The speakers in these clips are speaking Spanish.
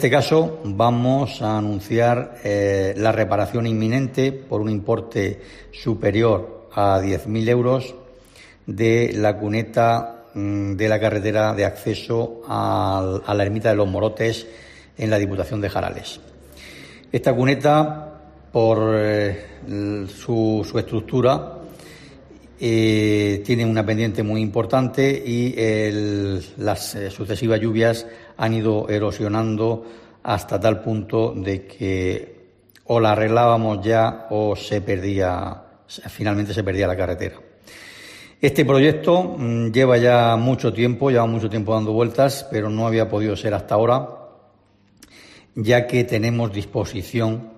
En este caso vamos a anunciar la reparación inminente por un importe superior a 10.000 euros de la cuneta de la carretera de acceso a la ermita de los Morotes en la Diputación de Jarales. Esta cuneta, por su estructura, tiene una pendiente muy importante y las sucesivas lluvias han ido erosionando hasta tal punto de que o la arreglábamos ya o finalmente se perdía la carretera. Este proyecto lleva mucho tiempo dando vueltas, pero no había podido ser hasta ahora, ya que tenemos la disposición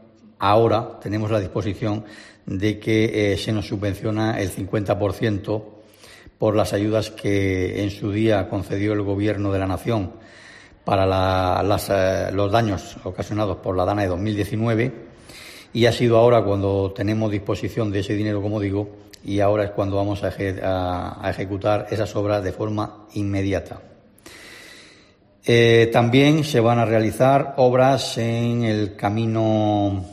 de que se nos subvenciona el 50% por las ayudas que en su día concedió el Gobierno de la Nación para los daños ocasionados por la Dana de 2019, y ha sido ahora cuando tenemos disposición de ese dinero, como digo, y ahora es cuando vamos a ejecutar esas obras de forma inmediata. También se van a realizar obras en el camino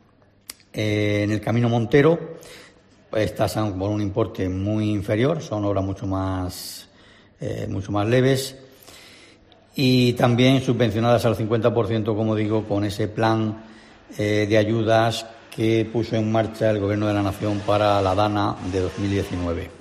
Montero. Estas son por un importe muy inferior, son obras mucho más leves y también subvencionadas al 50%, como digo, con ese plan de ayudas que puso en marcha el Gobierno de la Nación para la Dana de 2019.